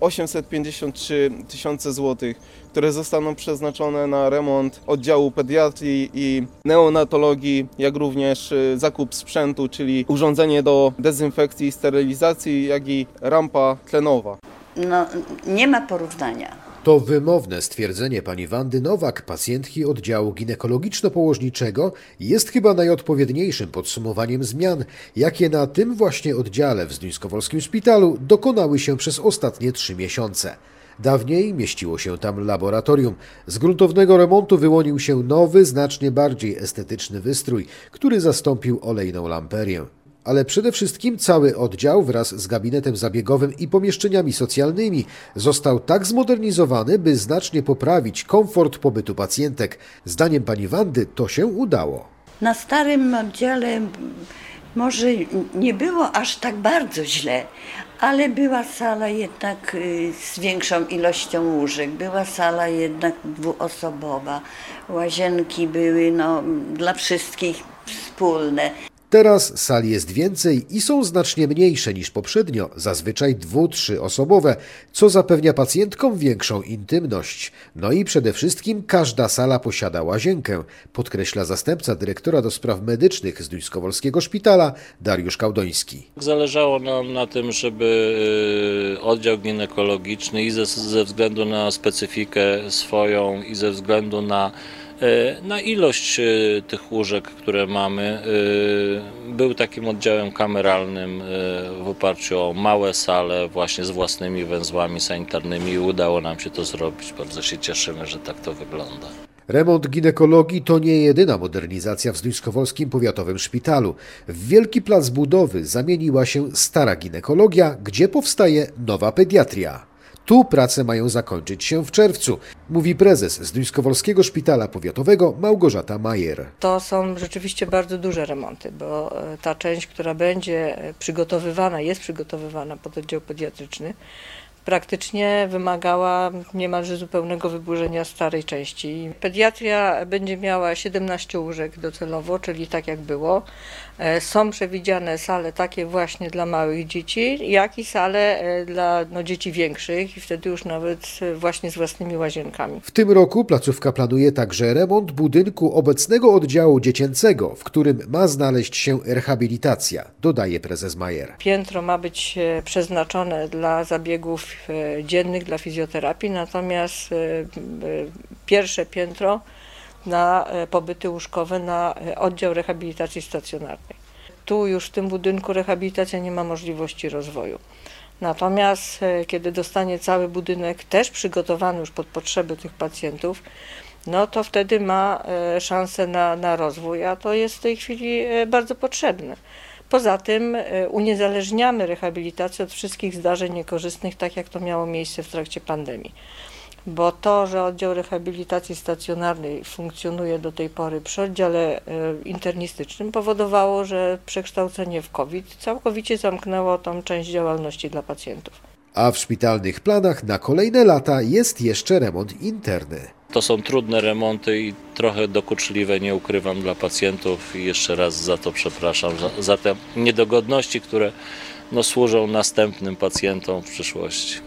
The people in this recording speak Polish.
853 tysiące złotych, które zostaną przeznaczone na remont oddziału pediatrii i neonatologii, jak również zakup sprzętu, czyli urządzenie do dezynfekcji i sterylizacji, jak i rampa tlenowa. No, nie ma porównania. To wymowne stwierdzenie pani Wandy Nowak, pacjentki oddziału ginekologiczno-położniczego, jest chyba najodpowiedniejszym podsumowaniem zmian, jakie na tym właśnie oddziale w Zduńskowolskim Szpitalu dokonały się przez ostatnie 3 miesiące. Dawniej mieściło się tam laboratorium. Z gruntownego remontu wyłonił się nowy, znacznie bardziej estetyczny wystrój, który zastąpił olejną lamperię. Ale przede wszystkim cały oddział wraz z gabinetem zabiegowym i pomieszczeniami socjalnymi został tak zmodernizowany, by znacznie poprawić komfort pobytu pacjentek. Zdaniem pani Wandy to się udało. Na starym oddziale może nie było aż tak bardzo źle, ale była sala jednak z większą ilością łóżek, była sala jednak dwuosobowa, łazienki były dla wszystkich wspólne. Teraz sal jest więcej i są znacznie mniejsze niż poprzednio, zazwyczaj 2-3 osobowe, co zapewnia pacjentkom większą intymność. No i przede wszystkim każda sala posiada łazienkę, podkreśla zastępca dyrektora do spraw medycznych Zduńskowolskiego Szpitala Dariusz Kałdoński. Zależało nam na tym, żeby oddział ginekologiczny i ze względu na specyfikę swoją i ze względu na ilość tych łóżek, które mamy, był takim oddziałem kameralnym w oparciu o małe sale właśnie z własnymi węzłami sanitarnymi i udało nam się to zrobić. Bardzo się cieszymy, że tak to wygląda. Remont ginekologii to nie jedyna modernizacja w Zduńskowolskim Powiatowym Szpitalu. W wielki plac budowy zamieniła się stara ginekologia, gdzie powstaje nowa pediatria. Tu prace mają zakończyć się w czerwcu, mówi prezes Zduńskowolskiego Szpitala Powiatowego Małgorzata Majer. To są rzeczywiście bardzo duże remonty, bo ta część, która będzie przygotowywana, jest przygotowywana pod oddział pediatryczny, praktycznie wymagała niemalże zupełnego wyburzenia starej części. Pediatria będzie miała 17 łóżek docelowo, czyli tak jak było. Są przewidziane sale takie właśnie dla małych dzieci, jak i sale dla dzieci większych i wtedy już nawet właśnie z własnymi łazienkami. W tym roku placówka planuje także remont budynku obecnego oddziału dziecięcego, w którym ma znaleźć się rehabilitacja, dodaje prezes Majer. Piętro ma być przeznaczone dla zabiegów dziennych, dla fizjoterapii, natomiast pierwsze piętro na pobyty łóżkowe, na oddział rehabilitacji stacjonarnej. Tu już w tym budynku rehabilitacja nie ma możliwości rozwoju. Natomiast kiedy dostanie cały budynek też przygotowany już pod potrzeby tych pacjentów, to wtedy ma szansę na rozwój, a to jest w tej chwili bardzo potrzebne. Poza tym uniezależniamy rehabilitację od wszystkich zdarzeń niekorzystnych, tak jak to miało miejsce w trakcie pandemii. Bo to, że oddział rehabilitacji stacjonarnej funkcjonuje do tej pory przy oddziale internistycznym, powodowało, że przekształcenie w COVID całkowicie zamknęło tą część działalności dla pacjentów. A w szpitalnych planach na kolejne lata jest jeszcze remont interny. To są trudne remonty i trochę dokuczliwe, nie ukrywam, dla pacjentów i jeszcze raz za to przepraszam, za te niedogodności, które służą następnym pacjentom w przyszłości.